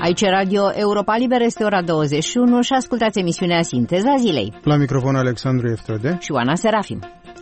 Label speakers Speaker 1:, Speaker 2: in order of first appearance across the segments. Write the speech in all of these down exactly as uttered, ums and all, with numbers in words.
Speaker 1: Aici Radio Europa Liberă, este ora douăzeci și unu și ascultați emisiunea Sinteza Zilei.
Speaker 2: La microfon Alexandru Eftrăde
Speaker 1: și Oana Serafim.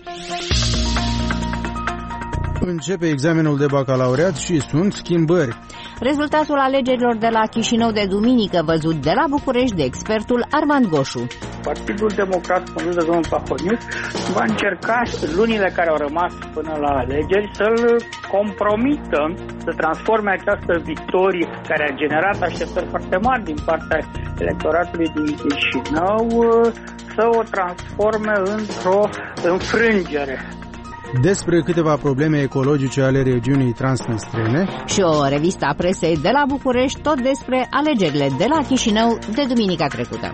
Speaker 2: Începe examenul de bacalaureat și sunt schimbări.
Speaker 1: Rezultatul alegerilor de la Chișinău de duminică, văzut de la București de expertul Armand Goșu.
Speaker 3: Partidul Democrat, condus de domnul Pahoniuc, va încerca lunile care au rămas până la alegeri să-l compromită, să transforme această victorie care a generat așteptări foarte mari din partea electoratului din Chișinău, să o transforme într-o înfrângere.
Speaker 2: Despre câteva probleme ecologice ale regiunii transnistrene
Speaker 1: și o revistă a presei de la București, tot despre alegerile de la Chișinău de duminica trecută.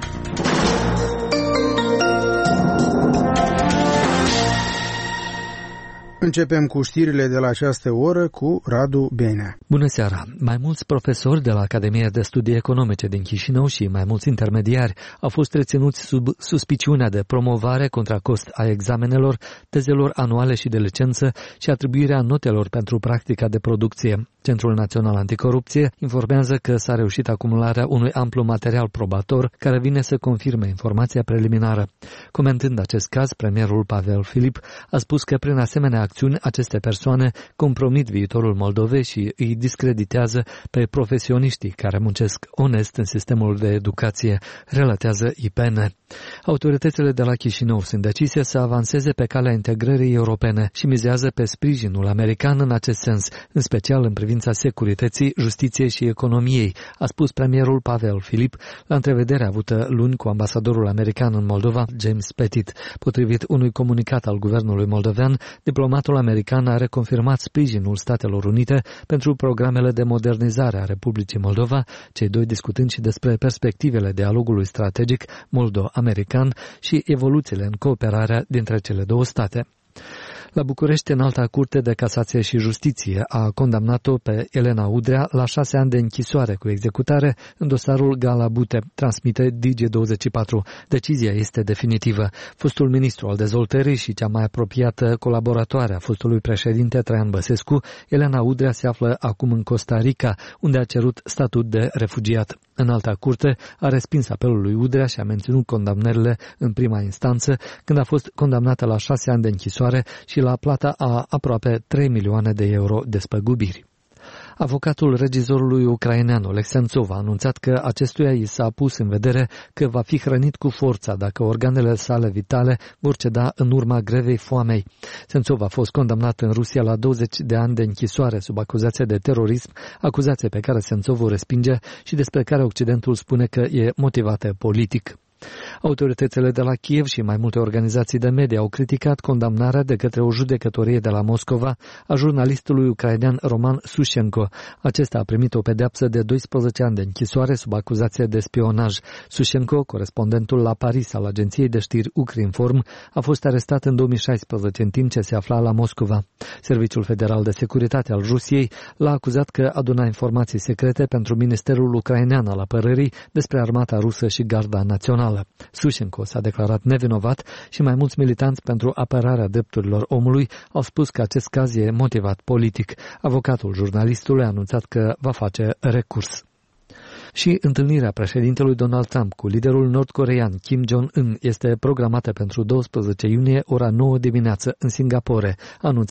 Speaker 2: Începem cu știrile de la această oră cu Radu Benea.
Speaker 4: Bună seara! Mai mulți profesori de la Academia de Studii Economice din Chișinău și mai mulți intermediari au fost reținuți sub suspiciunea de promovare contra cost a examenelor, tezelor anuale și de licență și atribuirea notelor pentru practica de producție. Centrul Național Anticorupție informează că s-a reușit acumularea unui amplu material probator care vine să confirme informația preliminară. Comentând acest caz, premierul Pavel Filip a spus că prin asemenea acțiuni aceste persoane compromit viitorul Moldovei și îi discreditează pe profesioniștii care muncesc onest în sistemul de educație, relatează I P N. Autoritățile de la Chișinău sunt decise să avanseze pe calea integrării europene și mizează pe sprijinul american în acest sens, în special în privința securității, justiției și economiei, a spus premierul Pavel Filip la întrevederea avută luni cu ambasadorul american în Moldova, James Pettit. Potrivit unui comunicat al guvernului moldovean, diplomatul american a reconfirmat sprijinul Statelor Unite pentru programele de modernizare a Republicii Moldova, cei doi discutând și despre perspectivele dialogului strategic moldo-american și evoluțiile în cooperarea dintre cele două state. La București, Înalta Curte de Casație și Justiție a condamnat-o pe Elena Udrea la șase ani de închisoare cu executare în dosarul Gala Bute, transmite D G douăzeci și patru. Decizia este definitivă. Fostul ministru al dezvoltării și cea mai apropiată colaboratoare a fostului președinte Traian Băsescu, Elena Udrea se află acum în Costa Rica, unde a cerut statut de refugiat. Înalta Curte a respins apelul lui Udrea și a menținut condamnările în prima instanță, când a fost condamnată la șase ani de închisoare și la plata a aproape trei milioane de euro despăgubiri. Avocatul regizorului ucrainean Oleg Sentsov a anunțat că acestuia i s-a pus în vedere că va fi hrănit cu forța dacă organele sale vitale vor ceda în urma grevei foamei. Sentsov a fost condamnat în Rusia la douăzeci de ani de închisoare sub acuzație de terorism, acuzație pe care Sentsov o respinge și despre care Occidentul spune că e motivată politic. Autoritățile de la Kiev și mai multe organizații de media au criticat condamnarea de către o judecătorie de la Moscova a jurnalistului ucrainean Roman Sushenko. Acesta a primit o pedeapsă de doisprezece ani de închisoare sub acuzație de spionaj. Sushenko, corespondentul la Paris al agenției de știri Ukrinform, a fost arestat în două mii șaisprezece în timp ce se afla la Moscova. Serviciul Federal de Securitate al Rusiei l-a acuzat că aduna informații secrete pentru Ministerul Ucrainean al Apărării despre armata rusă și Garda Națională. Sushenko s-a declarat nevinovat și mai mulți militanți pentru apărarea drepturilor omului au spus că acest caz e motivat politic. Avocatul jurnalistului a anunțat că va face recurs. Și întâlnirea președintelui Donald Trump cu liderul nord-coreean Kim Jong-un este programată pentru doisprezece iunie, ora nouă dimineață, în Singapore, anunță